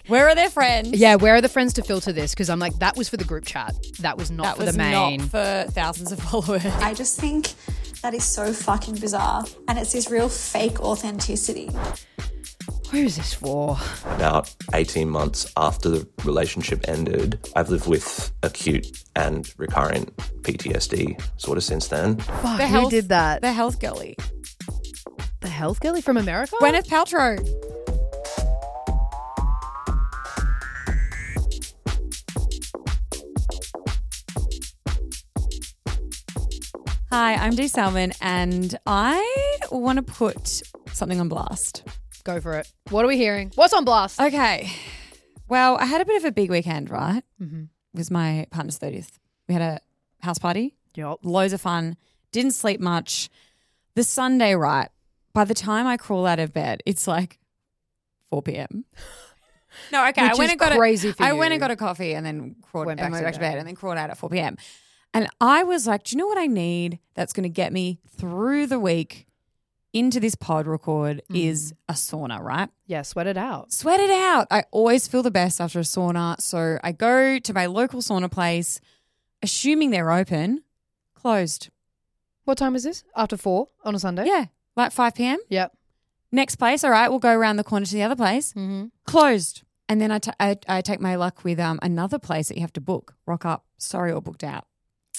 Where are their friends? Yeah, where are the friends to filter this? Because I'm like, that was for the group chat. That was not for the main. Not for thousands of followers. I just think that is so fucking bizarre. And it's this real fake authenticity. Who is this for? About 18 months after the relationship ended, I've lived with acute and recurrent PTSD sort of since then. Fuck, who did that? The health girly. The health girly from America? Gwyneth Paltrow. Hi, I'm Dee Salmon, and I want to put something on blast. Go for it. What are we hearing? What's on blast? Okay. Well, I had a bit of a big weekend, right? Mm-hmm. It was my partner's 30th. We had a house party. Yep. Loads of fun. Didn't sleep much. The Sunday, right, by the time I crawl out of bed, it's like 4 p.m. No, okay. Which is crazy for I you. went and got a coffee and then went back to bed. bed and then crawled out at 4 p.m. And I was like, do you know what I need that's going to get me through the week into this pod record is a sauna, right? Yeah, sweat it out. Sweat it out. I always feel the best after a sauna. So I go to my local sauna place, assuming they're open, closed. What time is this? After 4 on a Sunday? Yeah, like 5 p.m. Yep. Next place, all right, we'll go around the corner to the other place. Mm-hmm. Closed. And then I take my luck with another place that you have to book. Rock up. Sorry, all booked out.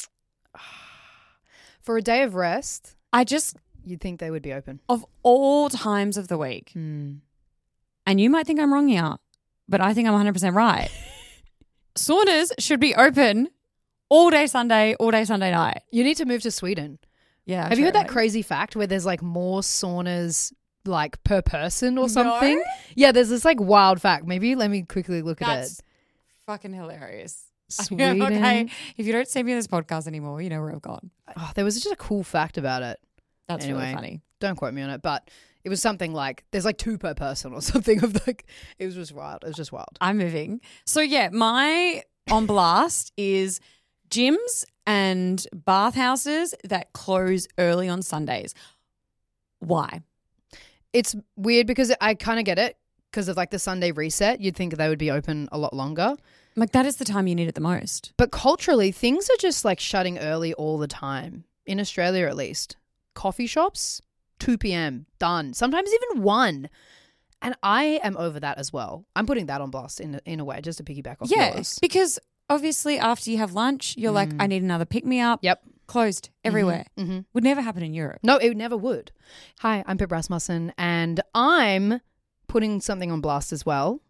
For a day of rest, you'd think they would be open. Of all times of the week, and you might think I'm wrong here, but I think I'm 100% right. Saunas should be open all day Sunday night. You need to move to Sweden. Yeah. Have you heard that crazy fact where there's like more saunas like per person or something? No? Yeah, there's this like wild fact. Maybe let me quickly look at That's it. fucking hilarious. Sweden. Okay. If you don't see me in this podcast anymore, you know where I've gone. Oh, there was just a cool fact about it. That's Anyway. really funny. Don't quote me on it, but it was something like there's like 2 per person or something of like it was just wild. It was just wild. I'm moving. So yeah, my on blast is gyms and bathhouses that close early on Sundays. Why? It's weird because I kind of get it because of like the Sunday reset. You'd think they would be open a lot longer. Like that is the time you need it the most. But culturally, things are just like shutting early all the time. In Australia, at least. Coffee shops, 2 p.m, done. Sometimes even 1. And I am over that as well. I'm putting that on blast in a way, just to piggyback off yours. Because obviously after you have lunch, you're like, I need another pick-me-up. Yep. Closed everywhere. Mm-hmm. Would never happen in Europe. No, it never would. Hi, I'm Pip Rasmussen, and I'm putting something on blast as well.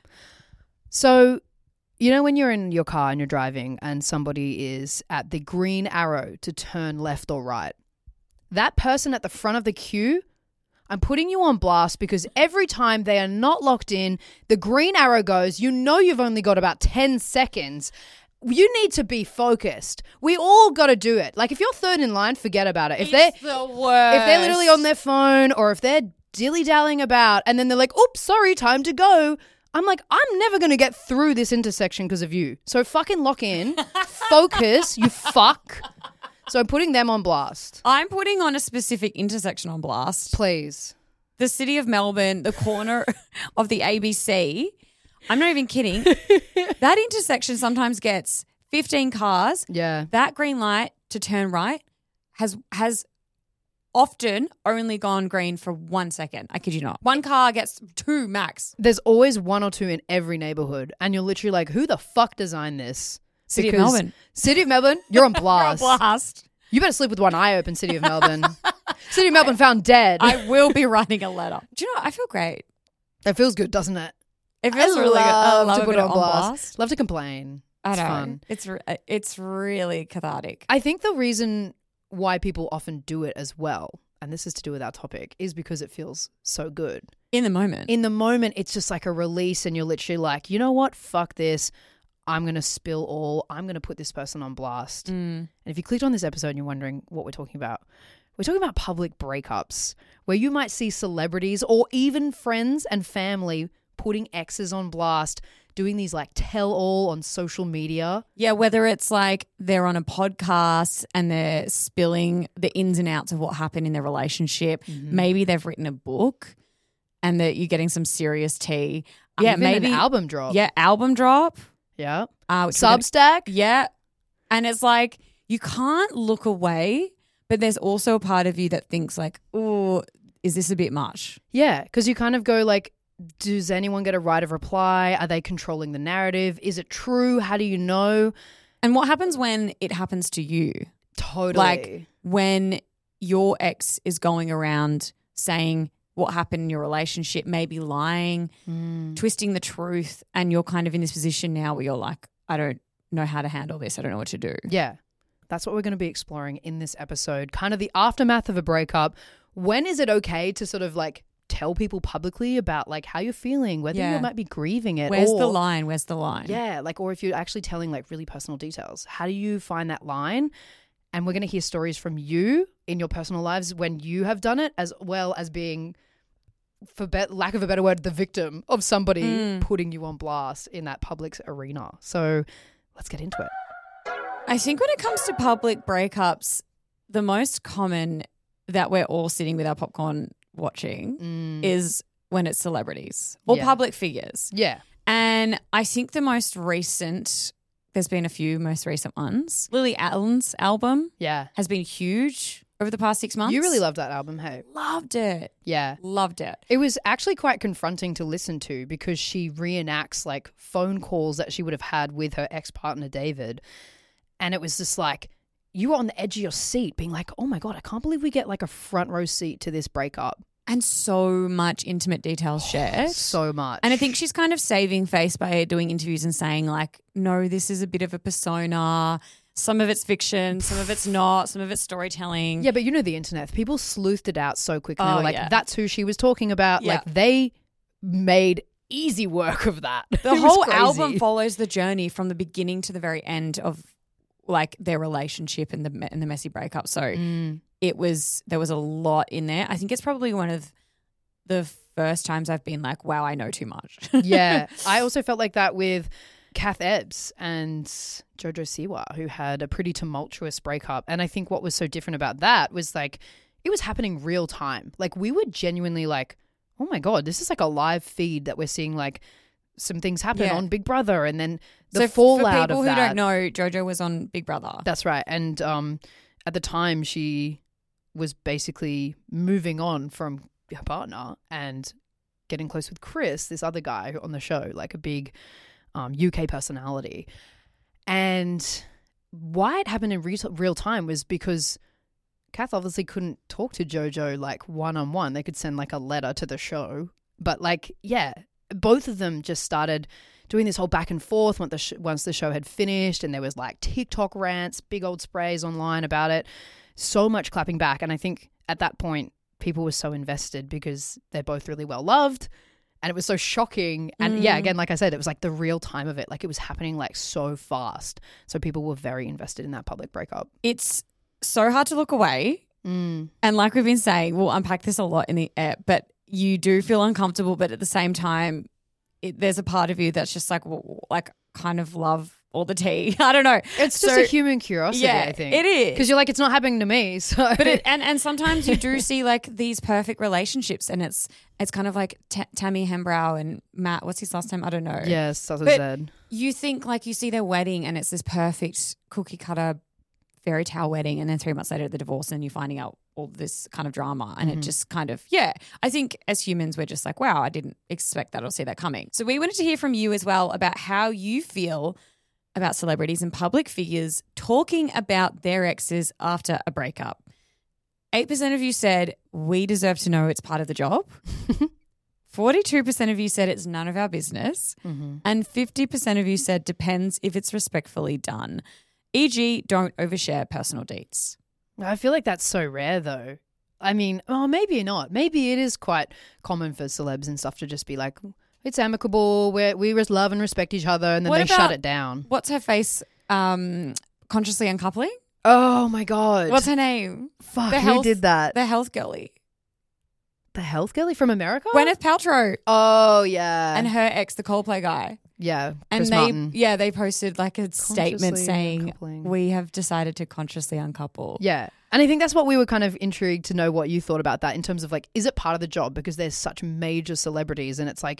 So, you know when you're in your car and you're driving and somebody is at the green arrow to turn left or right, that person at the front of the queue, I'm putting you on blast because every time they are not locked in, the green arrow goes, you know you've only got about 10 seconds. You need to be focused. We all got to do it. Like if you're third in line, forget about it. If It's the worst. if they're literally on their phone or if they're dilly-dallying about and then they're like, oops, sorry, time to go. I'm like, I'm never going to get through this intersection because of you. So fucking lock in. Focus, you fuck. So I'm putting them on blast. I'm putting on a specific intersection on blast. Please. The city of Melbourne, the corner of the ABC. I'm not even kidding. That intersection sometimes gets 15 cars. Yeah. That green light to turn right has often only gone green for 1 second. I kid you not. 1 car gets 2 max. There's always 1 or 2 in every neighborhood. And you're literally like, who the fuck designed this? City of Because Melbourne. City of Melbourne, you're on blast. You're on blast. You better sleep with one eye open, City of Melbourne. City of Melbourne found dead. I will be writing a letter. Do you know what? I feel great. That feels good, doesn't it? It feels really good. I love to a put bit it of on blast. Love to complain. I It's know. fun. It's really cathartic. I think the reason why people often do it as well, and this is to do with our topic, is because it feels so good. In the moment. In the moment, it's just like a release and you're literally like, you know what? Fuck this. I'm going to spill all. I'm going to put this person on blast. And if you clicked on this episode and you're wondering what we're talking about public breakups where you might see celebrities or even friends and family putting exes on blast, doing these like tell all on social media. Yeah, whether it's like they're on a podcast and they're spilling the ins and outs of what happened in their relationship. Maybe they've written a book and that you're getting some serious tea. Yeah, Even maybe an album drop. Yeah, album drop. Yeah. Which we're gonna- Substack. Yeah. And it's like you can't look away, but there's also a part of you that thinks like, oh, is this a bit much? Yeah, because you kind of go like, does anyone get a right of reply? Are they controlling the narrative? Is it true? How do you know? And what happens when it happens to you? Totally. Like when your ex is going around saying what happened in your relationship, maybe lying, twisting the truth, and you're kind of in this position now where you're like, I don't know how to handle this. I don't know what to do. Yeah. That's what we're going to be exploring in this episode. Kind of the aftermath of a breakup. When is it okay to sort of like tell people publicly about like how you're feeling, whether you might be grieving it? Where's or, the line? Where's the line? Yeah, like, or if you're actually telling like really personal details, how do you find that line? And we're going to hear stories from you in your personal lives when you have done it, as well as being, for lack of a better word, the victim of somebody putting you on blast in that public arena. So let's get into it. I think when it comes to public breakups, the most common that we're all sitting with our popcorn watching is when it's celebrities or public figures. Yeah. And I think the most recent, there's been a few most recent ones. Lily Allen's album has been huge over the past 6 months. You really loved that album, hey? Loved it. Yeah. Loved it. It was actually quite confronting to listen to because she reenacts like phone calls that she would have had with her ex-partner David. And it was just like, you were on the edge of your seat being like, oh my God, I can't believe we get like a front row seat to this breakup. And so much intimate details shared. So much. And I think she's kind of saving face by doing interviews and saying like, no, this is a bit of a persona. Some of it's fiction, some of it's not, some of it's storytelling. Yeah, but you know the internet. People sleuthed it out so quick. And they were like, that's who she was talking about. Yeah. Like they made easy work of that. The whole album follows the journey from the beginning to the very end of like their relationship and the messy breakup. So there was a lot in there. I think it's probably one of the first times I've been like, wow, I know too much. Yeah. I also felt like that with Kath Ebbs and Jojo Siwa, who had a pretty tumultuous breakup. And I think what was so different about that was like it was happening real time. Like we were genuinely like, oh my God, this is like a live feed that we're seeing like some things happen on Big Brother, and then the fallout of that. For people who don't know, Jojo was on Big Brother. That's right. And at the time she was basically moving on from her partner and getting close with Chris, this other guy on the show, like a big UK personality. And why it happened in real time was because Kath obviously couldn't talk to Jojo like one-on-one. They could send like a letter to the show. But like, yeah, both of them just started doing this whole back and forth once the show had finished, and there was like TikTok rants, big old sprays online about it. So much clapping back. And I think at that point, people were so invested because they're both really well loved. And it was so shocking. And yeah, again, like I said, it was like the real time of it. Like it was happening like so fast. So people were very invested in that public breakup. It's so hard to look away. And like we've been saying, we'll unpack this a lot in the app, but you do feel uncomfortable. But at the same time, there's a part of you that's just like, well, like kind of love all the tea. I don't know. It's just a human curiosity, I think. It is. Because you're like, it's not happening to me. So. But and sometimes you do see like these perfect relationships, and it's kind of like Tammy Hembrow and Matt, what's his last name? I don't know. Yes, that's what I said. You think like you see their wedding and it's this perfect cookie cutter fairy tale wedding, and then 3 months later the divorce, and you're finding out all this kind of drama, and it just kind of, I think as humans we're just like, wow, I didn't expect that or see that coming. So we wanted to hear from you as well about how you feel about celebrities and public figures talking about their exes after a breakup. 8% of you said we deserve to know, it's part of the job. 42% of you said it's none of our business. And 50% of you said depends if it's respectfully done. E.g., don't overshare personal deets. I feel like that's so rare though. I mean, maybe not. Maybe it is quite common for celebs and stuff to just be like, it's amicable, we just love and respect each other, and then they shut it down. What's her face? Consciously uncoupling? Oh my God. What's her name? Fuck, who did that? The health girly. The health girly from America? Gwyneth Paltrow. Oh, yeah. And her ex, the Coldplay guy. Yeah, Chris Martin. they posted like a statement saying we have decided to consciously uncouple. Yeah. And I think that's what we were kind of intrigued to know what you thought about that in terms of like, is it part of the job? Because there's such major celebrities and it's like,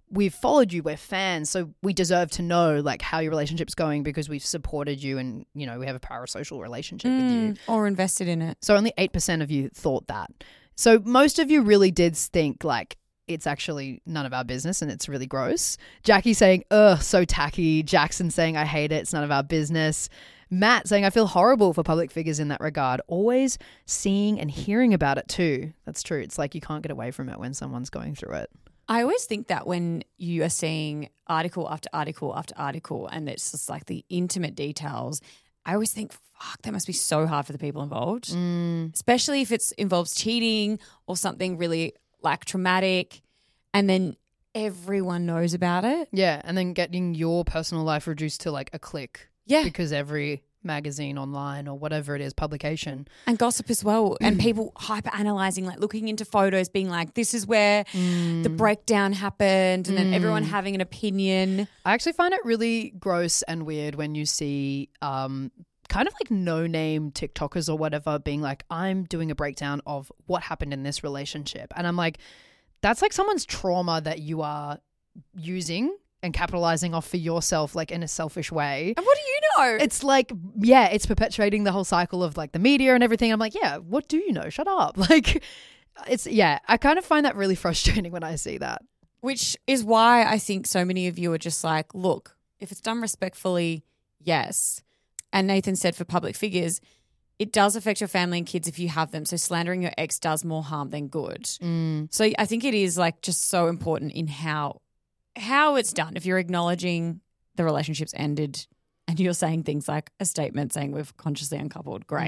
we've followed you, we're fans, so we deserve to know like how your relationship's going because we've supported you and, you know, we have a parasocial relationship with you. Or invested in it. So only 8% of you thought that. So most of you really did think like it's actually none of our business and it's really gross. Jackie saying, ugh, so tacky. Jackson saying, I hate it. It's none of our business. Matt saying, I feel horrible for public figures in that regard. Always seeing and hearing about it too. That's true. It's like you can't get away from it when someone's going through it. I always think that when you are seeing article after article after article and it's just like the intimate details, I always think, fuck, that must be so hard for the people involved, especially if it involves cheating or something really like traumatic and then everyone knows about it. Yeah, and then getting your personal life reduced to like a click. Yeah. Because every magazine online or whatever it is, publication. And gossip as well. And people hyper-analysing, like looking into photos, being like, this is where the breakdown happened and then everyone having an opinion. I actually find it really gross and weird when you see kind of like no-name TikTokers or whatever being like, I'm doing a breakdown of what happened in this relationship. And I'm like, that's like someone's trauma that you are using and capitalizing off for yourself, like in a selfish way. And what do you know? It's like, yeah, it's perpetuating the whole cycle of like the media and everything. I'm like, yeah, what do you know? Shut up. Like, it's, yeah, I kind of find that really frustrating when I see that. Which is why I think so many of you are just like, look, if it's done respectfully, yes. And Nathan said for public figures, it does affect your family and kids if you have them. So slandering your ex does more harm than good. So I think it is like just so important in how it's done. If you're acknowledging the relationship's ended and you're saying things like a statement saying we've consciously uncoupled, great.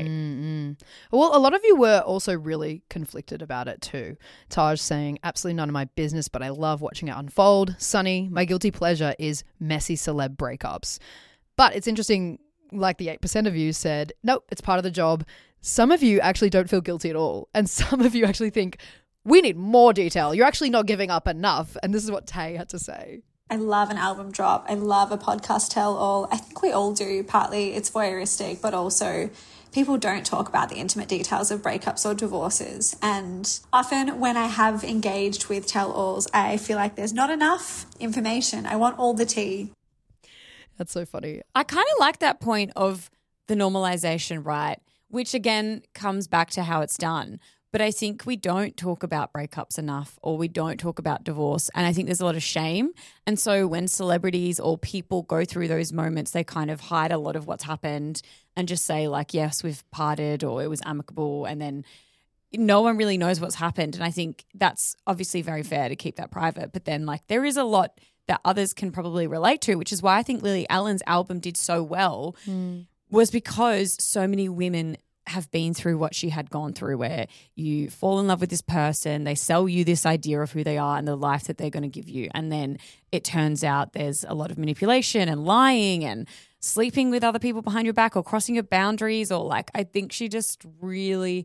Well, a lot of you were also really conflicted about it too. Taj saying, absolutely none of my business, but I love watching it unfold. Sunny, my guilty pleasure is messy celeb breakups. But it's interesting, like the 8% of you said, nope, it's part of the job. Some of you actually don't feel guilty at all. And some of you actually think, we need more detail. You're actually not giving up enough. And this is what Tay had to say. I love an album drop. I love a podcast tell all. I think we all do. Partly it's voyeuristic, but also people don't talk about the intimate details of breakups or divorces. And often when I have engaged with tell alls, I feel like there's not enough information. I want all the tea. That's so funny. I kind of like that point of the normalization, right? Which again comes back to how it's done. But I think we don't talk about breakups enough or we don't talk about divorce. And I think there's a lot of shame. And so when celebrities or people go through those moments, they kind of hide a lot of what's happened and just say like, yes, we've parted or it was amicable. And then no one really knows what's happened. And I think that's obviously very fair to keep that private. But then like there is a lot that others can probably relate to, which is why I think Lily Allen's album did so well was because so many women have been through what she had gone through, where you fall in love with this person, they sell you this idea of who they are and the life that they're going to give you. And then it turns out there's a lot of manipulation and lying and sleeping with other people behind your back or crossing your boundaries, or like, I think she just really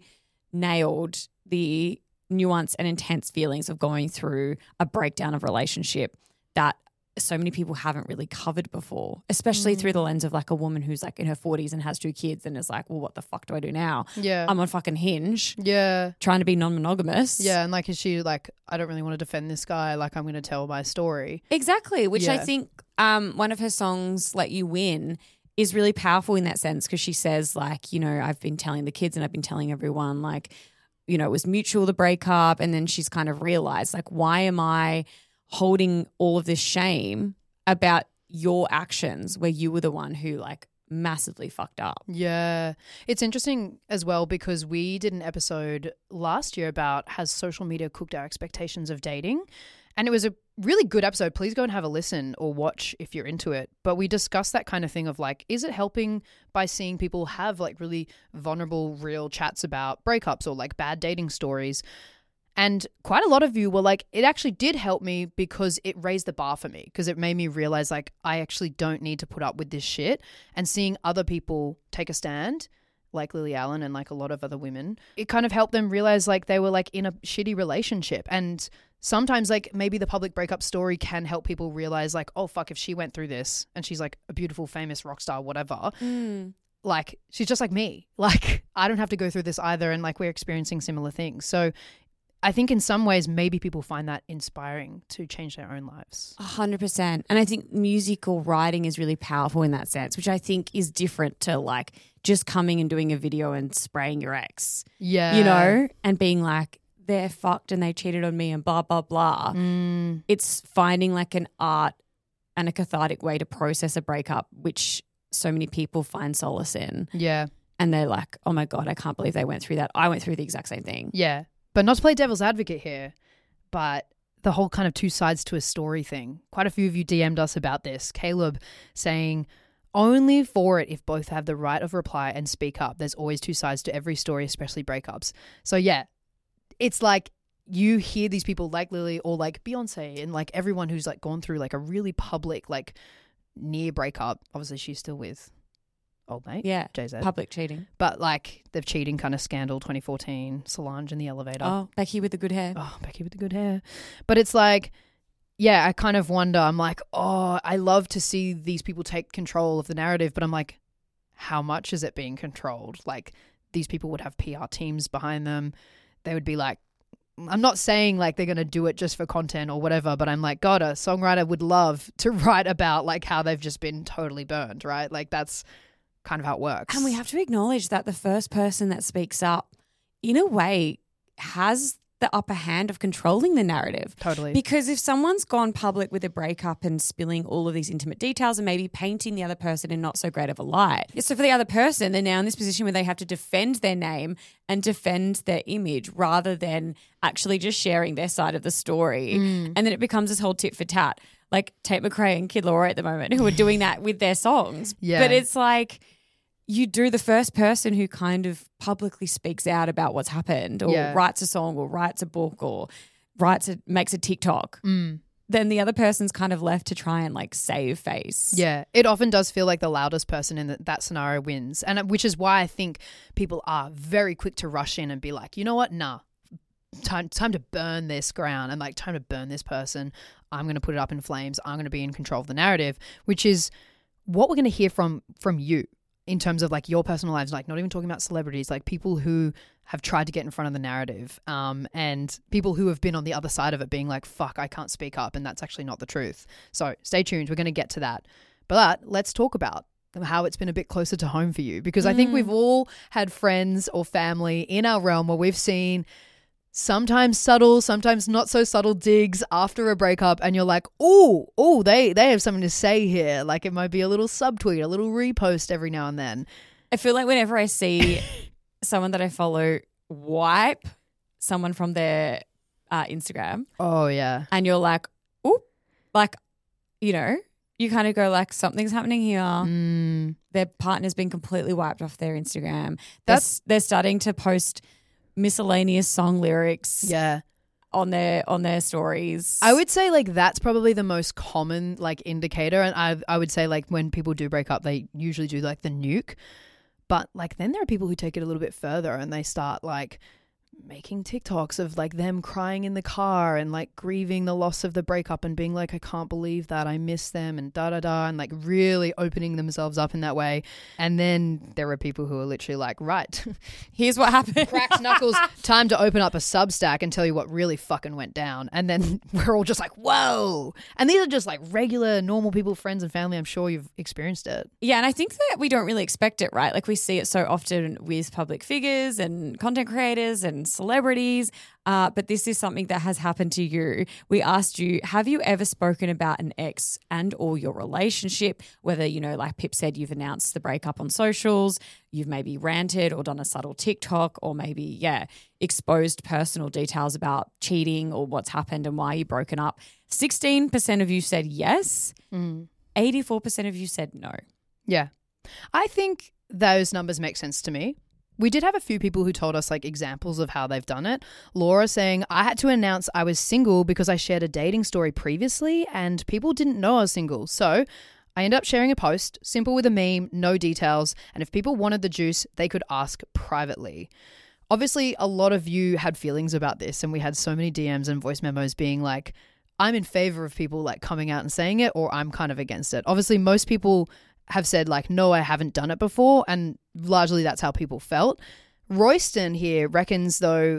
nailed the nuance and intense feelings of going through a breakdown of relationship that so many people haven't really covered before, especially through the lens of like a woman who's like in her 40s and has 2 kids and is like, well, what the fuck do I do now? Yeah. I'm on fucking Hinge. Yeah. Trying to be non-monogamous. Yeah. And like, is she like, I don't really want to defend this guy. Like, I'm going to tell my story. Exactly. Which I Yeah. think one of her songs, Let You Win, is really powerful in that sense because she says like, you know, I've been telling the kids and I've been telling everyone like, you know, it was mutual, the breakup. And then she's kind of realized like, why am I holding all of this shame about your actions where you were the one who like massively fucked up? Yeah. It's interesting as well because we did an episode last year about has social media cooked our expectations of dating? And it was a really good episode. Please go and have a listen or watch if you're into it. But we discussed that kind of thing of like, is it helping by seeing people have like really vulnerable, real chats about breakups or like bad dating stories? And quite a lot of you were like, it actually did help me because it raised the bar for me, because it made me realize like I actually don't need to put up with this shit. And seeing other people take a stand, like Lily Allen and like a lot of other women, it kind of helped them realize like they were like in a shitty relationship. And sometimes like maybe the public breakup story can help people realize like, oh fuck, if she went through this and she's like a beautiful, famous rock star, whatever, like she's just like me. Like I don't have to go through this either. And like we're experiencing similar things. So I think in some ways maybe people find that inspiring to change their own lives. 100%. And I think musical writing is really powerful in that sense, which I think is different to like just coming and doing a video and spraying your ex, Yeah. you know, and being like, they're fucked and they cheated on me and blah, blah, blah. It's finding like an art and a cathartic way to process a breakup, which so many people find solace in. Yeah. And they're like, oh my God, I can't believe they went through that. I went through the exact same thing. Yeah. But not to play devil's advocate here, but the whole kind of two sides to a story thing. Quite a few of you DM'd us about this. Caleb saying, only for it if both have the right of reply and speak up. There's always two sides to every story, especially breakups. So yeah, it's like you hear these people like Lily or like Beyonce and like everyone who's like gone through like a really public, like near breakup. Obviously she's still with old mate. Yeah. Jay-Z. Public cheating. But like the cheating kind of scandal 2014, Solange in the elevator. Oh, Becky with the good hair. Oh, Becky with the good hair. But it's like, yeah, I kind of wonder. I'm like, oh, I love to see these people take control of the narrative, but I'm like, how much is it being controlled? Like these people would have PR teams behind them. They would be like, I'm not saying like they're going to do it just for content or whatever, but I'm like, God, a songwriter would love to write about like how they've just been totally burned, right? Like that's kind of how it works. And we have to acknowledge that the first person that speaks up, in a way, has the upper hand of controlling the narrative. Totally. Because if someone's gone public with a breakup and spilling all of these intimate details and maybe painting the other person in not so great of a light. So for the other person, they're now in this position where they have to defend their name and defend their image rather than actually just sharing their side of the story. And then it becomes this whole tit for tat. Like Tate McRae and Kid Laroi at the moment who are doing that with their songs. Yeah. But it's like you do the first person who kind of publicly speaks out about what's happened or writes a song or writes a book or makes a TikTok. Then the other person's kind of left to try and like save face. Yeah, it often does feel like the loudest person in that scenario wins. And which is why I think people are very quick to rush in and be like, you know what? Nah, time to burn this ground and like time to burn this person. I'm going to put it up in flames. I'm going to be in control of the narrative, which is what we're going to hear from you in terms of like your personal lives, like not even talking about celebrities, like people who have tried to get in front of the narrative and people who have been on the other side of it being like, fuck, I can't speak up. And that's actually not the truth. So stay tuned. We're going to get to that. But let's talk about how it's been a bit closer to home for you, because I think we've all had friends or family in our realm where we've seen sometimes subtle, sometimes not so subtle digs after a breakup, and you're like, oh, they have something to say here. Like it might be a little subtweet, a little repost every now and then. I feel like whenever I see someone that I follow wipe someone from their Instagram, oh yeah, and you're like, oh, like, you know, you kind of go like, something's happening here. Their partner's been completely wiped off their Instagram. They're starting to post miscellaneous song lyrics on their stories. I would say like that's probably the most common like indicator, and I would say like when people do break up they usually do like the nuke, but like then there are people who take it a little bit further and they start like making TikToks of like them crying in the car and like grieving the loss of the breakup and being like, I can't believe that, I miss them and da-da-da, and like really opening themselves up in that way. And then there are people who are literally like, right, here's what happened. Cracked knuckles, time to open up a Substack and tell you what really fucking went down. And then we're all just like, whoa. And these are just like regular, normal people, friends and family. I'm sure you've experienced it. Yeah, and I think that we don't really expect it, right? Like we see it so often with public figures and content creators and celebrities, but this is something that has happened to you. We asked you, have you ever spoken about an ex and or your relationship? Whether, you know, like Pip said, you've announced the breakup on socials, you've maybe ranted or done a subtle TikTok, or maybe, exposed personal details about cheating or what's happened and why you've broken up. 16% of you said yes. 84% of you said no. Yeah. I think those numbers make sense to me. We did have a few people who told us like examples of how they've done it. Laura saying, I had to announce I was single because I shared a dating story previously and people didn't know I was single. So I ended up sharing a post, simple with a meme, no details. And if people wanted the juice, they could ask privately. Obviously, a lot of you had feelings about this and we had so many DMs and voice memos being like, I'm in favor of people like coming out and saying it, or I'm kind of against it. Obviously, most people have said like, no, I haven't done it before. And largely that's how people felt. Royston here reckons though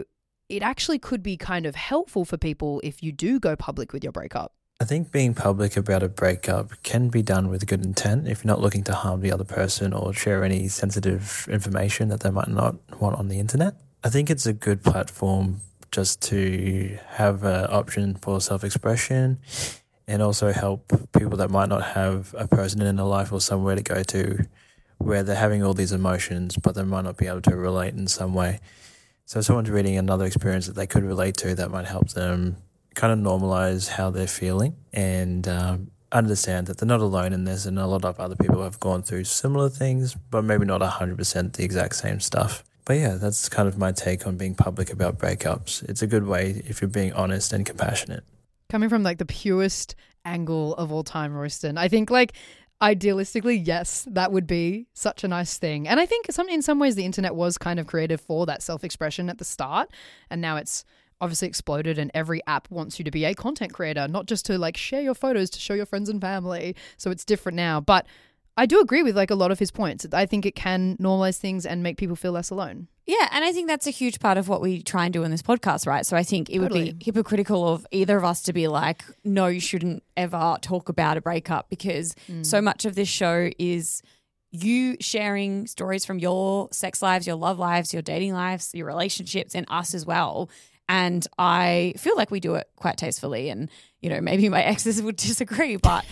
it actually could be kind of helpful for people if you do go public with your breakup. I think being public about a breakup can be done with good intent if you're not looking to harm the other person or share any sensitive information that they might not want on the internet. I think it's a good platform just to have an option for self-expression and also help people that might not have a person in their life or somewhere to go to where they're having all these emotions, but they might not be able to relate in some way. So someone's reading another experience that they could relate to that might help them kind of normalize how they're feeling and understand that they're not alone in this, and a lot of other people have gone through similar things, but maybe not 100% the exact same stuff. But yeah, that's kind of my take on being public about breakups. It's a good way if you're being honest and compassionate. Coming from like the purest angle of all time, Royston, I think like idealistically, yes, that would be such a nice thing. And I think in some ways the internet was kind of created for that self-expression at the start, and now it's obviously exploded and every app wants you to be a content creator, not just to like share your photos to show your friends and family. So it's different now. But I do agree with like a lot of his points. I think it can normalize things and make people feel less alone. Yeah, and I think that's a huge part of what we try and do in this podcast, right? So I think it would be hypocritical of either of us to be like, no, you shouldn't ever talk about a breakup, because so much of this show is you sharing stories from your sex lives, your love lives, your dating lives, your relationships, and us as well. And I feel like we do it quite tastefully, and, you know, maybe my exes would disagree, but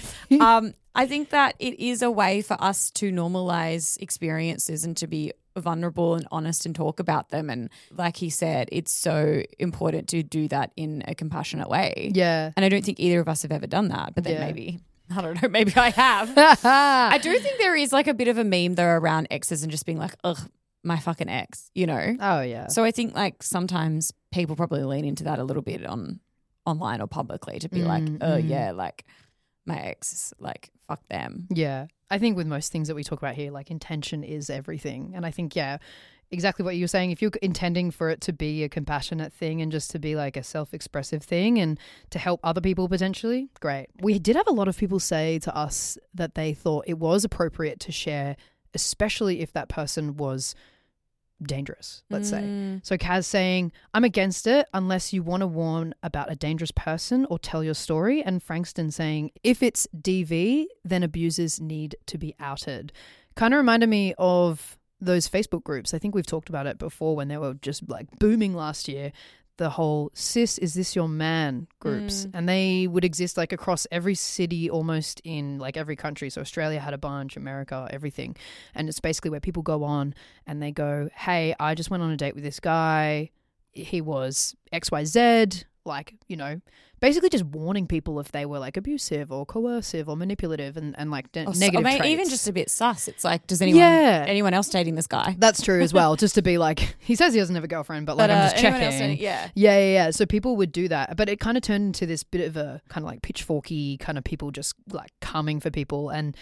I think that it is a way for us to normalize experiences and to be vulnerable and honest and talk about them. And like he said, it's so important to do that in a compassionate way. Yeah. And I don't think either of us have ever done that, but then maybe, I don't know, maybe I have. I do think there is like a bit of a meme though around exes and just being like, ugh, my fucking ex, you know? Oh, yeah. So I think like sometimes people probably lean into that a little bit online or publicly to be like, oh yeah, like my ex, like fuck them. Yeah. I think with most things that we talk about here, like intention is everything. And I think, yeah, exactly what you were saying. If you're intending for it to be a compassionate thing and just to be like a self-expressive thing and to help other people potentially, great. We did have a lot of people say to us that they thought it was appropriate to share, especially if that person was dangerous, let's say. So Kaz saying, I'm against it unless you want to warn about a dangerous person or tell your story. And Frankston saying, if it's DV, then abusers need to be outed. Kind of reminded me of those Facebook groups. I think we've talked about it before when they were just like booming last year. The whole sis, is this your man groups. And they would exist like across every city, almost in like every country. So Australia had a bunch, America, everything. And it's basically where people go on and they go, hey, I just went on a date with this guy. He was XYZ, like, you know, basically just warning people if they were like abusive or coercive or manipulative and like negative traits. Even just a bit sus. It's like, does anyone else dating this guy? That's true as well. Just to be like, he says he doesn't have a girlfriend, but like I'm just checking. Yeah. So people would do that, but it kind of turned into this bit of a kind of like pitchforky kind of people just like coming for people. And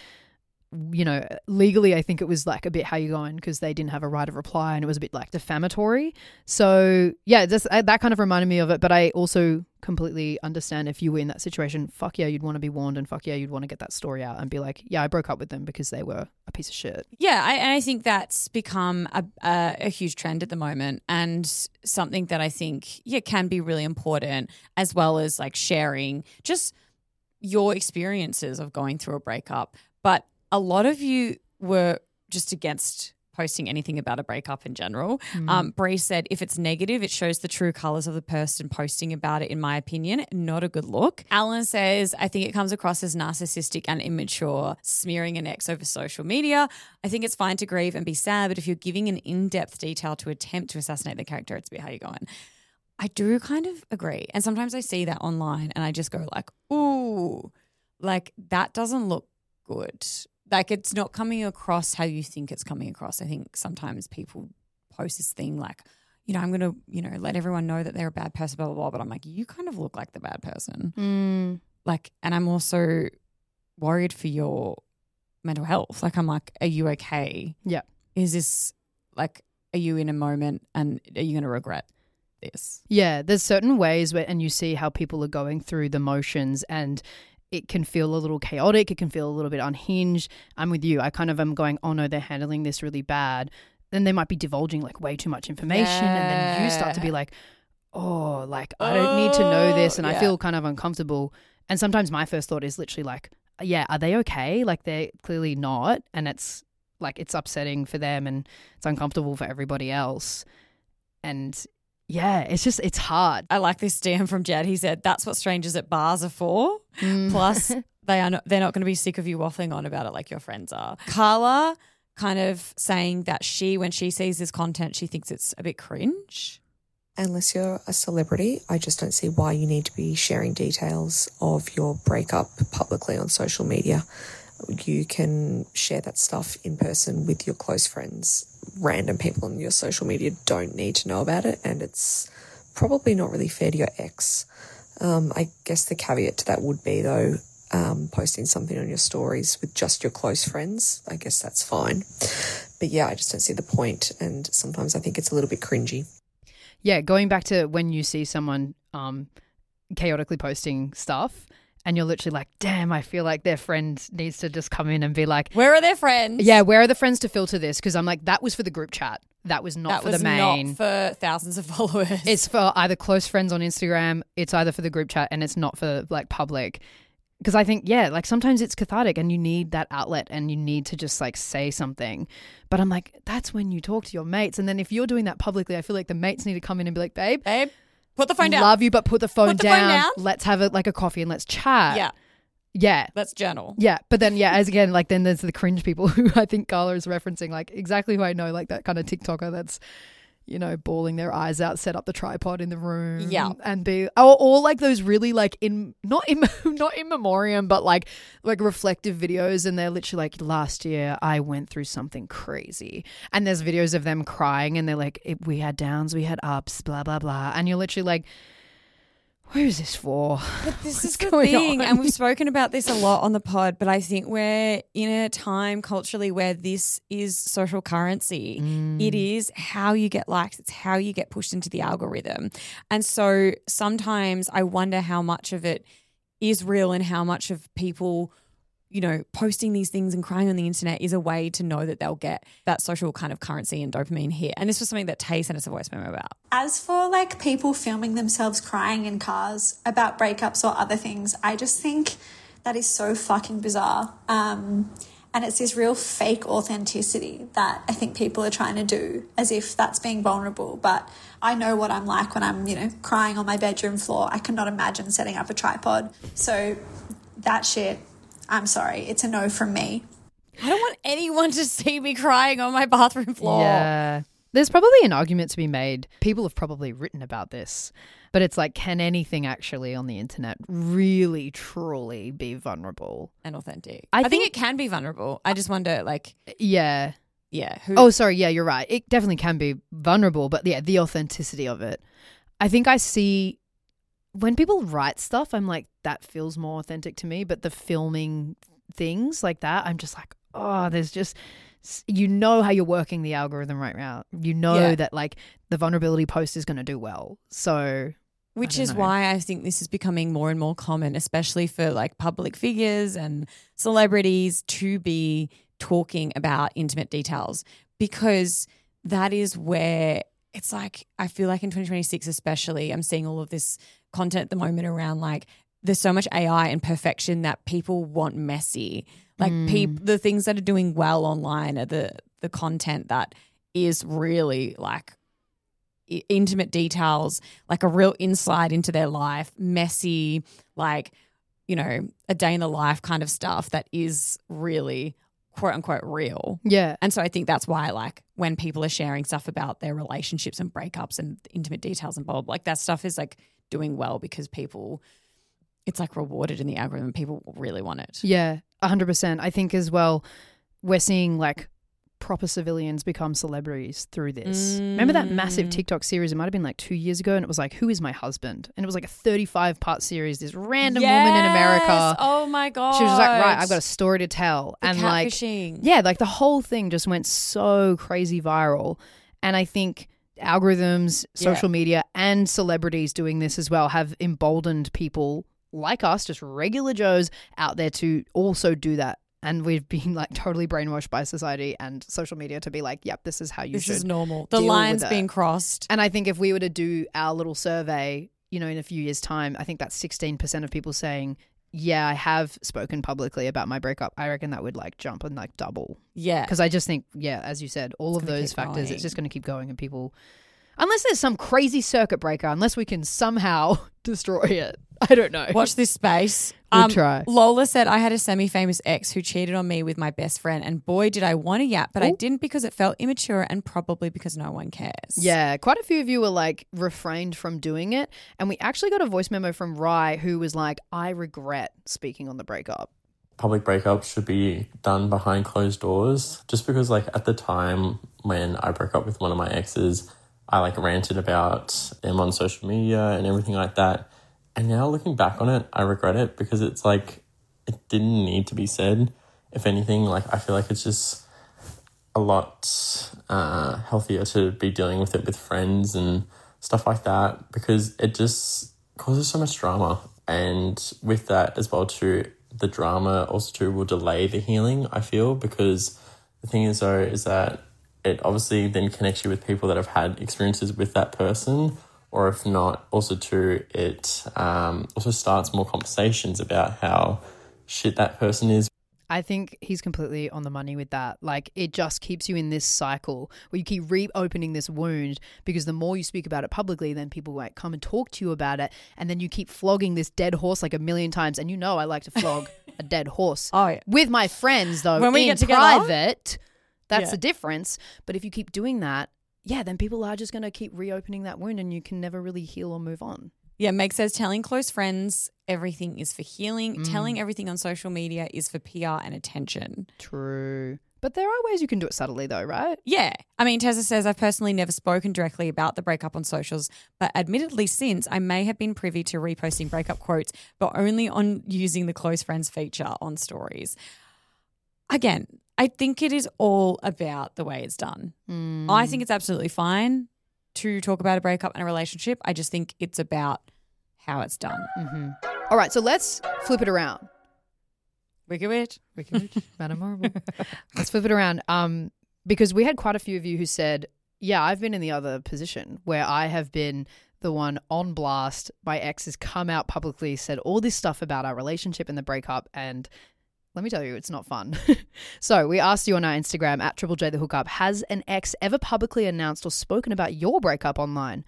you know, legally I think it was like a bit how you going, because they didn't have a right of reply and it was a bit like defamatory. So yeah, that kind of reminded me of it. But I also completely understand if you were in that situation, fuck yeah, you'd want to be warned, and fuck yeah, you'd want to get that story out and be like, yeah, I broke up with them because they were a piece of shit. Yeah, I think that's become a huge trend at the moment, and something that I think can be really important, as well as like sharing just your experiences of going through a breakup. But a lot of you were just against posting anything about a breakup in general. Bree said, if it's negative, it shows the true colours of the person posting about it, in my opinion. Not a good look. Alan says, I think it comes across as narcissistic and immature, smearing an ex over social media. I think it's fine to grieve and be sad, but if you're giving an in-depth detail to attempt to assassinate the character, it's a bit how you're going. I do kind of agree. And sometimes I see that online and I just go like, ooh, like that doesn't look good. Like it's not coming across how you think it's coming across. I think sometimes people post this thing like, you know, I'm going to, you know, let everyone know that they're a bad person, blah, blah, blah. But I'm like, you kind of look like the bad person. Like, and I'm also worried for your mental health. Like I'm like, are you okay? Yeah. Is this like, are you in a moment and are you going to regret this? Yeah. There's certain ways where, and you see how people are going through the motions and it can feel a little chaotic. It can feel a little bit unhinged. I'm with you. I kind of am going, oh no, they're handling this really bad. Then they might be divulging like way too much information. And then you start to be like, oh, like I don't need to know this, and I yeah. feel kind of uncomfortable. And sometimes my first thought is literally like, yeah, are they okay? Like they're clearly not, and it's like it's upsetting for them and it's uncomfortable for everybody else. And yeah, it's hard. I like this DM from Jed. He said, that's what strangers at bars are for. Plus, they're not going to be sick of you waffling on about it like your friends are. Carla kind of saying that when she sees this content, she thinks it's a bit cringe. Unless you're a celebrity, I just don't see why you need to be sharing details of your breakup publicly on social media. You can share that stuff in person with your close friends. Random people on your social media don't need to know about it, and it's probably not really fair to your ex. I guess the caveat to that would be, though, posting something on your stories with just your close friends. I guess that's fine. But yeah, I just don't see the point, and sometimes I think it's a little bit cringy. Yeah, going back to when you see someone chaotically posting stuff and you're literally like, damn, I feel like their friend needs to just come in and be like, where are their friends? Yeah, where are the friends to filter this? Because I'm like, that was for the group chat. That was not for the main. That was not for thousands of followers. It's for either close friends on Instagram, it's either for the group chat, and it's not for like public. Because I think, yeah, like sometimes it's cathartic and you need that outlet and you need to just like say something. But I'm like, that's when you talk to your mates. And then if you're doing that publicly, I feel like the mates need to come in and be like, babe, put the phone down. Love you, but put the phone down. down. Let's have like a coffee and let's chat. Yeah. Yeah. Let's journal. Yeah. But then, yeah, as again, like then there's the cringe people who I think Carla is referencing, like exactly who I know, like that kind of TikToker that's, you know, bawling their eyes out, set up the tripod in the room. Yeah. And be, or like those really like not in memoriam, but like reflective videos. And they're literally like, last year I went through something crazy. And there's videos of them crying and they're like, we had downs, we had ups, blah, blah, blah. And you're literally like, where is this for? But this is the thing, and we've spoken about this a lot on the pod, but I think we're in a time culturally where this is social currency. It is how you get likes. It's how you get pushed into the algorithm. And so sometimes I wonder how much of it is real and how much of people, you know, posting these things and crying on the internet is a way to know that they'll get that social kind of currency and dopamine hit. And this was something that Tay sent us a voice memo about. As for like people filming themselves crying in cars about breakups or other things, I just think that is so fucking bizarre. And it's this real fake authenticity that I think people are trying to do as if that's being vulnerable. But I know what I'm like when I'm, you know, crying on my bedroom floor. I cannot imagine setting up a tripod. So that shit, I'm sorry, it's a no from me. I don't want anyone to see me crying on my bathroom floor. Yeah. There's probably an argument to be made. People have probably written about this, but it's like, can anything actually on the internet really, truly be vulnerable? And authentic. I think think it can be vulnerable. I just wonder, like, yeah. who? Oh, sorry. Yeah, you're right. It definitely can be vulnerable, but yeah, the authenticity of it. I think I see when people write stuff, I'm like, that feels more authentic to me. But the filming things like that, I'm just like, oh, there's just, you know how you're working the algorithm right now. You know that like the vulnerability post is going to do well. So, which is why I think this is becoming more and more common, especially for like public figures and celebrities to be talking about intimate details, because that is where it's like, I feel like in 2026 especially, I'm seeing all of this content at the moment around like there's so much AI and perfection that people want messy. Like the things that are doing well online are the content that is really like intimate details, like a real insight into their life, messy, like, you know, a day in the life kind of stuff that is really quote unquote real. Yeah. And so I think that's why like when people are sharing stuff about their relationships and breakups and intimate details and blah, like that stuff is like doing well because people, it's like rewarded in the algorithm. People really want it. Yeah, 100%. I think as well, we're seeing like proper civilians become celebrities through this. Remember that massive TikTok series? It might have been like 2 years ago, and it was like, who is my husband? And it was like a 35-part series. This random woman in America. Oh my God. She was just like, right, I've got a story to tell. The and catfishing. like, yeah, like the whole thing just went so crazy viral. And I think algorithms, social media, and celebrities doing this as well have emboldened people like us, just regular Joes out there, to also do that And we've been like totally brainwashed by society and social media to be like, yep, this is how you should. This is normal. The deal line's with it. being crossed. And I think if we were to do our little survey, you know, in a few years' time, I think that's 16% of people saying, yeah, I have spoken publicly about my breakup. I reckon that would like jump and like double. Yeah. Because I just think, yeah, as you said, all It's of gonna those keep factors, going. it's just going to keep going and people, unless there's some crazy circuit breaker, unless we can somehow destroy it. I don't know. Watch this space. We'll try. Lola said, I had a semi-famous ex who cheated on me with my best friend, and boy, did I want to yap, but I didn't because it felt immature and probably because no one cares. Yeah, quite a few of you were like refrained from doing it. And we actually got a voice memo from Rye who was like, I regret speaking on the breakup. Public breakups should be done behind closed doors, just because like at the time when I broke up with one of my exes, I like ranted about them on social media and everything like that. And now looking back on it, I regret it because it's like it didn't need to be said. If anything, like I feel like it's just a lot healthier to be dealing with it with friends and stuff like that, because it just causes so much drama. And with that as well too, the drama also too will delay the healing, I feel, because the thing is though is that it obviously then connects you with people that have had experiences with that person, or if not, also too, it also starts more conversations about how shit that person is. I think he's completely on the money with that. Like, it just keeps you in this cycle where you keep reopening this wound, because the more you speak about it publicly, then people like come and talk to you about it, and then you keep flogging this dead horse like a million times. And you know I like to flog a dead horse. Oh, yeah. With my friends, though, When we in get together? private, that's Yeah. the difference. But if you keep doing that, yeah, then people are just going to keep reopening that wound and you can never really heal or move on. Yeah, Meg says telling close friends everything is for healing. Telling everything on social media is for PR and attention. True. But there are ways you can do it subtly though, right? Yeah. I mean, Tessa says, I've personally never spoken directly about the breakup on socials, but admittedly since I may have been privy to reposting breakup quotes, but only on using the close friends feature on stories. Again, I think it is all about the way it's done. I think it's absolutely fine to talk about a breakup and a relationship. I just think it's about how it's done. All right, so let's flip it around. Wicked Witch. Madam Horrible. Let's flip it around. Because we had quite a few of you who said, yeah, I've been in the other position where I have been the one on blast. My ex has come out publicly, said all this stuff about our relationship and the breakup, and let me tell you, it's not fun. So we asked you on our Instagram at Triple J The Hookup, has an ex ever publicly announced or spoken about your breakup online?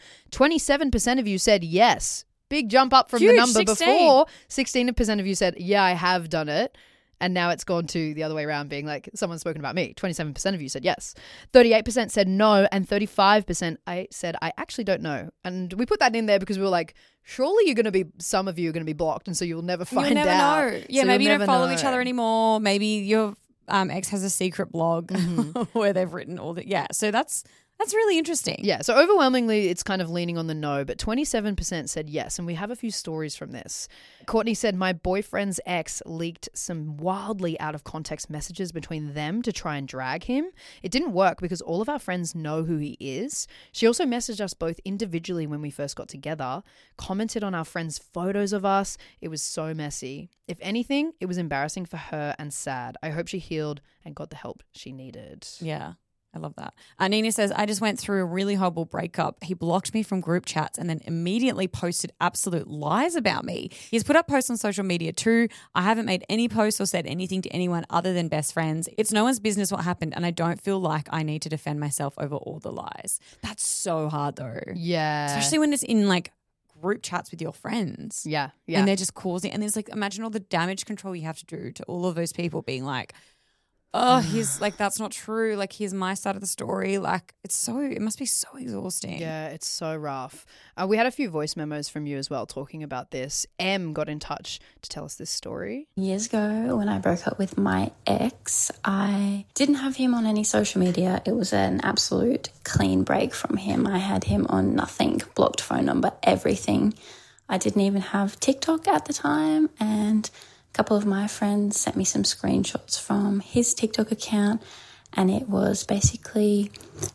27% of you said yes. Big jump up from the Huge, number 16. before. 16% of you said, yeah, I have done it. And now it's gone to the other way around, being like, someone's spoken about me. 27% of you said yes. 38% said no. And 35% said, I actually don't know. And we put that in there because we were like, surely some of you are going to be blocked. And so you'll never find You'll never out. know. Yeah, So maybe you you'll don't never follow know. each other anymore. Maybe your ex has a secret blog where they've written all the so that's really interesting. Yeah, so overwhelmingly it's kind of leaning on the no, but 27% said yes, and we have a few stories from this. Courtney said, my boyfriend's ex leaked some wildly out of context messages between them to try and drag him. It didn't work because all of our friends know who he is. She also messaged us both individually when we first got together, commented on our friends' photos of us. It was so messy. If anything, it was embarrassing for her and sad. I hope she healed and got the help she needed. Yeah. I love that. Nina says, I just went through a really horrible breakup. He blocked me from group chats and then immediately posted absolute lies about me. He's put up posts on social media too. I haven't made any posts or said anything to anyone other than best friends. It's no one's business what happened, and I don't feel like I need to defend myself over all the lies. That's so hard though. Yeah. Especially when it's in like group chats with your friends. Yeah. And they're just causing, and there's like, imagine all the damage control you have to do to all of those people being like, oh, he's like, that's not true. Like, here's my side of the story. Like, it must be so exhausting. Yeah, it's so rough. We had a few voice memos from you as well talking about this. Em got in touch to tell us this story. Years ago, when I broke up with my ex, I didn't have him on any social media. It was an absolute clean break from him. I had him on nothing, blocked phone number, everything. I didn't even have TikTok at the time, and a couple of my friends sent me some screenshots from his TikTok account, and it was basically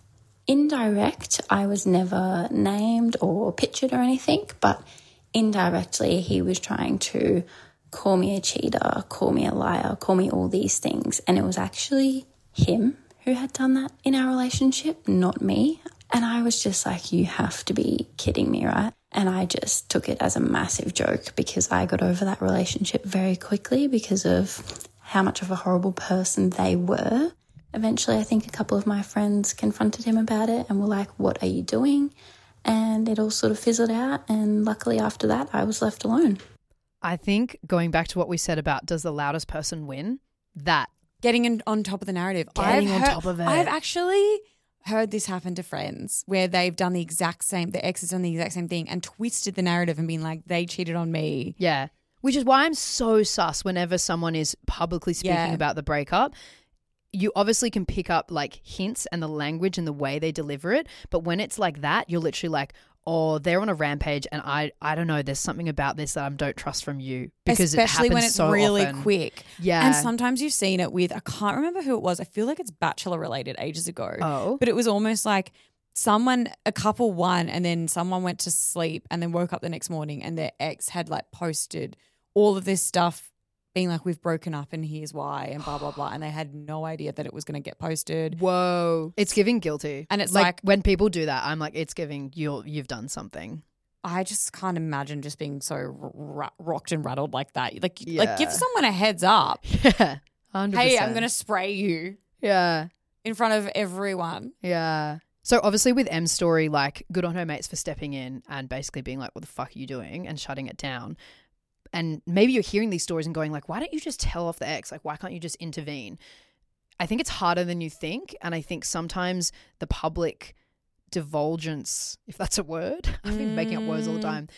indirect. I was never named or pictured or anything, but indirectly he was trying to call me a cheater, call me a liar, call me all these things. And it was actually him who had done that in our relationship, not me. And I was just like, you have to be kidding me, right? And I just took it as a massive joke because I got over that relationship very quickly because of how much of a horrible person they were. Eventually, I think a couple of my friends confronted him about it and were like, what are you doing? And it all sort of fizzled out. And luckily after that, I was left alone. I think going back to what we said about does the loudest person win, that Getting on top of the narrative. Getting on top of it. I've actually heard this happen to friends where they've done the exact same, the ex has done the exact same thing and twisted the narrative and been like, they cheated on me. Yeah. Which is why I'm so sus whenever someone is publicly speaking about the breakup. You obviously can pick up like hints and the language and the way they deliver it. But when it's like that, you're literally like, oh, they're on a rampage and I don't know, there's something about this that I don't trust from you. Because especially when it's so really often. quick. Yeah. And sometimes you've seen it with, I can't remember who it was. I feel like it's Bachelor related ages ago. Oh. But it was almost like a couple won and then someone went to sleep and then woke up the next morning and their ex had like posted all of this stuff being like, we've broken up and here's why and blah, blah, blah. And they had no idea that it was going to get posted. Whoa. It's giving guilty. And it's like when people do that, I'm like, it's giving you've done something. I just can't imagine just being so rocked and rattled like that. Like Yeah. give someone a heads up. Yeah. 100%. Hey, I'm going to spray you Yeah. in front of everyone. Yeah. So obviously with M's story, like good on her mates for stepping in and basically being like, what the fuck are you doing? And shutting it down. And maybe you're hearing these stories and going like, why don't you just tell off the ex? Like, why can't you just intervene? I think it's harder than you think. And I think sometimes the public divulgence, if that's a word, I've been making up words all the time.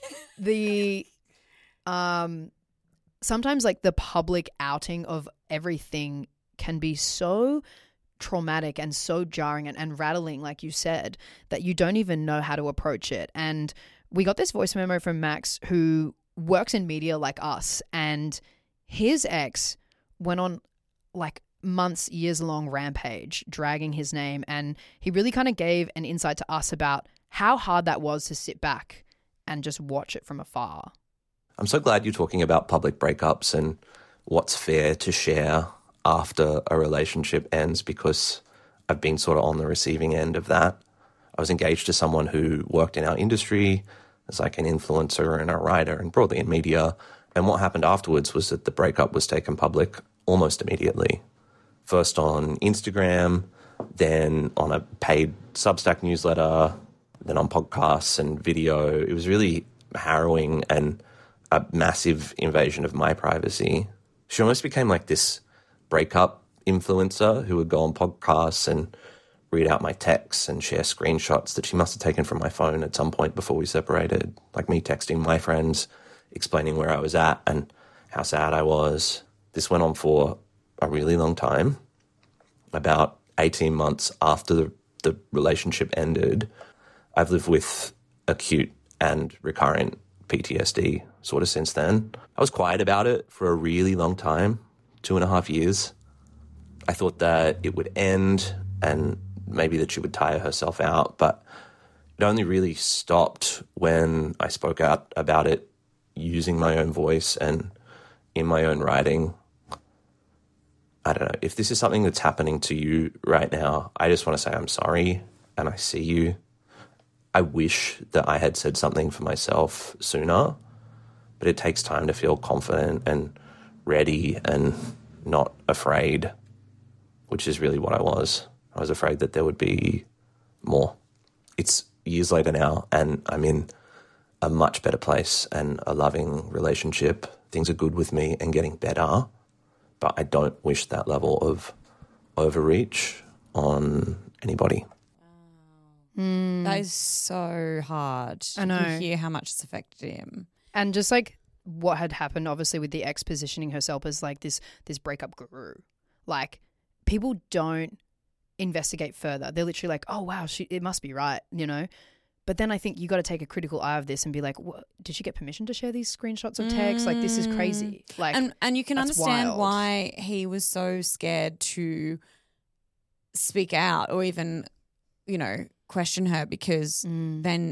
Sometimes like the public outing of everything can be so traumatic and so jarring and rattling, like you said, that you don't even know how to approach it. And we got this voice memo from Max, who works in media like us, and his ex went on like months, years long rampage dragging his name, and he really kind of gave an insight to us about how hard that was to sit back and just watch it from afar. I'm so glad you're talking about public breakups and what's fair to share after a relationship ends, because I've been sort of on the receiving end of that. I was engaged to someone who worked in our industry as like an influencer and a writer and broadly in media. And what happened afterwards was that the breakup was taken public almost immediately. First on Instagram, then on a paid Substack newsletter, then on podcasts and video. It was really harrowing and a massive invasion of my privacy. She almost became like this breakup influencer who would go on podcasts and read out my texts and share screenshots that she must have taken from my phone at some point before we separated, like me texting my friends, explaining where I was at and how sad I was. This went on for a really long time. About 18 months after the relationship ended, I've lived with acute and recurrent PTSD sort of since then. I was quiet about it for a really long time, 2.5 years. I thought that it would end and maybe that she would tire herself out, but it only really stopped when I spoke out about it using my own voice and in my own writing. I don't know, if this is something that's happening to you right now, I just want to say I'm sorry and I see you. I wish that I had said something for myself sooner, but it takes time to feel confident and ready and not afraid, which is really what I was. I was afraid that there would be more. It's years later now and I'm in a much better place and a loving relationship. Things are good with me and getting better, but I don't wish that level of overreach on anybody. That is so hard. I know. To hear how much it's affected him. And just like what had happened, obviously, with the ex positioning herself as like this breakup guru. Like, people don't investigate further. They're literally like, oh, wow, it must be right, you know? But then I think you got to take a critical eye of this and be like, did she get permission to share these screenshots of text? Like, this is crazy. Like, and you can that's understand wild. why he was so scared to speak out or even, you know, question her, because then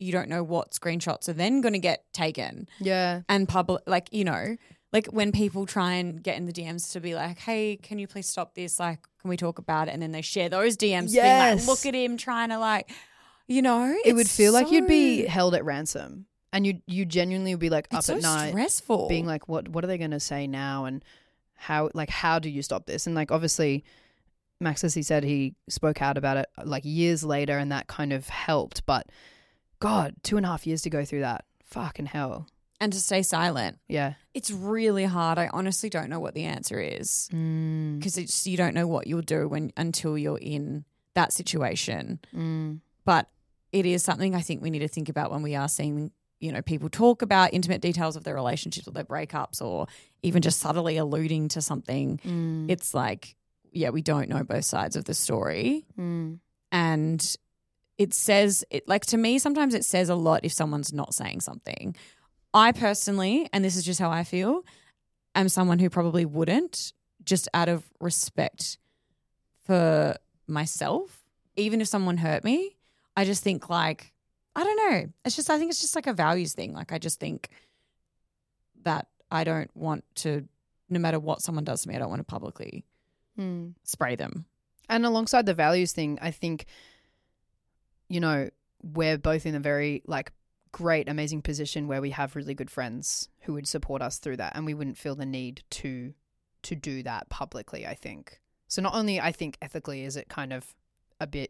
you don't know what screenshots are then going to get taken Yeah. and public, like, you know, like when people try and get in the DMs to be like, hey, can you please stop this? Like, can we talk about it? And then they share those DMs being like, Yes. look at him trying to like, you know. It would feel like you'd be held at ransom, and you genuinely would be like up it's at so night stressful. being like, what are they going to say now, and how do you stop this? And like obviously Max, as he said, he spoke out about it like years later, and that kind of helped. But God, 2.5 years to go through that. Fucking hell. and to stay silent. Yeah. It's really hard. I honestly don't know what the answer is because you don't know what you'll do until you're in that situation. But it is something I think we need to think about when we are seeing, you know, people talk about intimate details of their relationships or their breakups, or even just subtly alluding to something. It's like, yeah, we don't know both sides of the story. And it says, to me, sometimes it says a lot if someone's not saying something. I personally, and this is just how I feel, am someone who probably wouldn't, just out of respect for myself, even if someone hurt me. I just think I don't know. I think it's just like a values thing. Like I just think that I don't want to, no matter what someone does to me, I don't want to publicly spray them. And alongside the values thing, I think, you know, we're both in a very great, amazing position where we have really good friends who would support us through that, and we wouldn't feel the need to do that publicly, I think. So not only I think ethically is it kind of a bit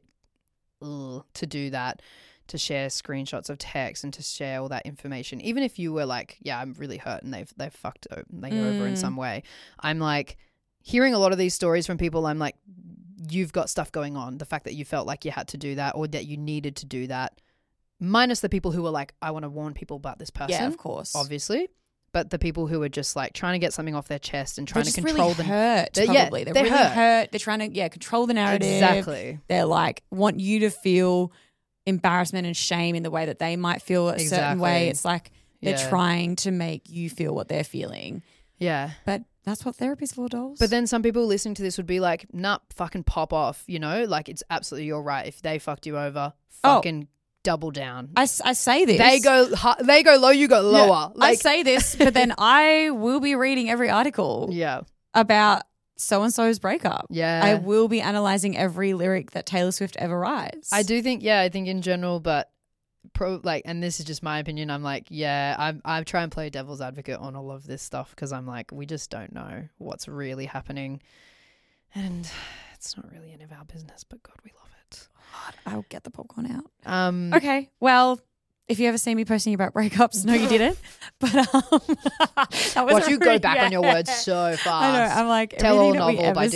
to do that, to share screenshots of text and to share all that information, even if you were like, yeah, I'm really hurt and they've fucked me over in some way. I'm like hearing a lot of these stories from people. I'm like, you've got stuff going on. The fact that you felt like you had to do that or that you needed to do that, minus the people who were like, I want to warn people about this person. Yeah, of course. Obviously. But the people who are just like trying to get something off their chest and trying to control really them. Hurt, They're probably. They're really hurt. They're trying to control the narrative. Exactly. They're like want you to feel embarrassment and shame in the way that they might feel a certain way. It's like they're trying to make you feel what they're feeling. Yeah. But that's what therapy's for, dolls. But then some people listening to this would be like, nah, fucking pop off, you know? Like it's absolutely your right. If they fucked you over, fucking double down. I say this. They go low, you go lower. Yeah, I say this, but then I will be reading every article about so-and-so's breakup. Yeah. I will be analysing every lyric that Taylor Swift ever writes. I do think, I think in general, but and this is just my opinion, I'm like, I try and play devil's advocate on all of this stuff because I'm like, we just don't know what's really happening. And it's not really any of our business, but God, we love it. I'll get the popcorn out. Okay, well, if you ever see me posting about breakups, no, you didn't. But that was watch you go back on your words so fast. I know. I'm like, Tell All everything Novel by D.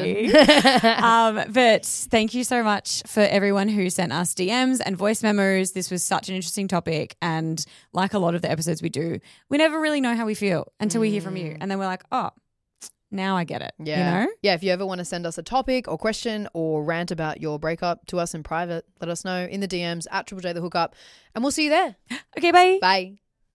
Salmon. But thank you so much for everyone who sent us DMs and voice memos. This was such an interesting topic, and like a lot of the episodes we do, we never really know how we feel until we hear from you, and then we're like, oh, now I get it. Yeah. You know? Yeah, if you ever want to send us a topic or question or rant about your breakup to us in private, let us know in the DMs at Triple J The Hookup, and we'll see you there. Okay, bye. Bye.